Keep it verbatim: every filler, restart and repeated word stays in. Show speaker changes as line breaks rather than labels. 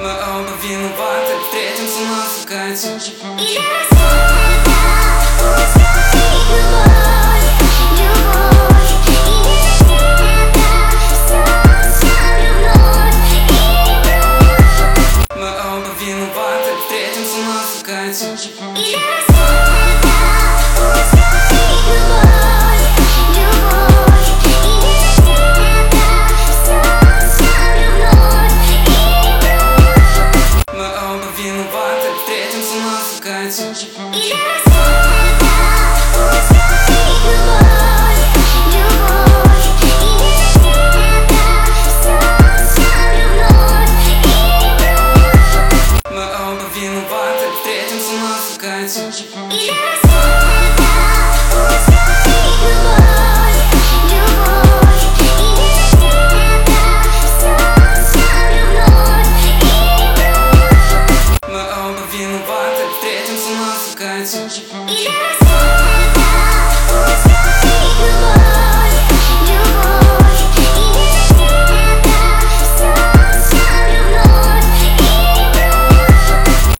Мы оба виноваты, встретимся на закате.
И рассвета узнай любовь, любовь. И где-то все оставлю вновь и вновь.
Мы оба виноваты, встретимся на закате.
И рассвета узнай любовь, любовь. И где-то все оставлю вновь и вновь.
Мы оба виноваты, встретимся на закате.
И рассвета узнай любовь, любовь. И где-то все оставлю вновь и вновь.
Мы оба виноваты, встретимся на закате.
И рассвета узнай любовь, любовь. И где-то все оставлю вновь и вновь.
Мы оба виноваты, встретимся на закате.
И рассвета